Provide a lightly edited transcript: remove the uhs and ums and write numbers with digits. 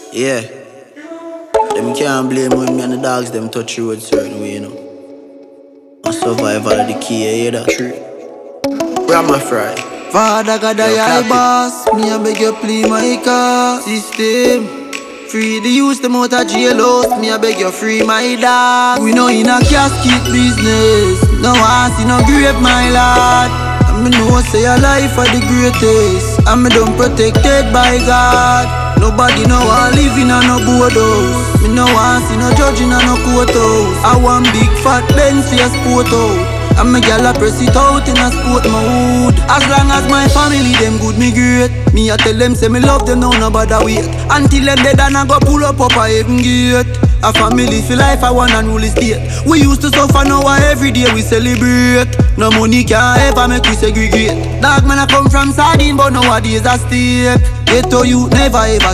Yeah, them can't blame when me and the dogs them touch the road certain way, you know. And survival of the key, you hear that? True. Rama fry. Father God, Yo, I clap it. boss. Me a beg you play my car system. Free the youth, them out of jail house. Me a beg you free my dog. We know in a casket business. No one see no grave, my lad. And me know say your life are the greatest. And me done protected by God. Nobody know I live in a no board house. Me no want see no judge in a no court house. I want big fat Benz for a sport out. And me gyal a press it out in a sport mode. As long as my family them good, me great. Me a tell them say me love them, now no bother wait. Until them dead and I go pull up a heaven gate. A family for life, I want and rule state. We used to suffer, now every day we celebrate. No money can ever make we segregate. Dog man I come from sardine, but nowadays I stay. Ghetto youth never ever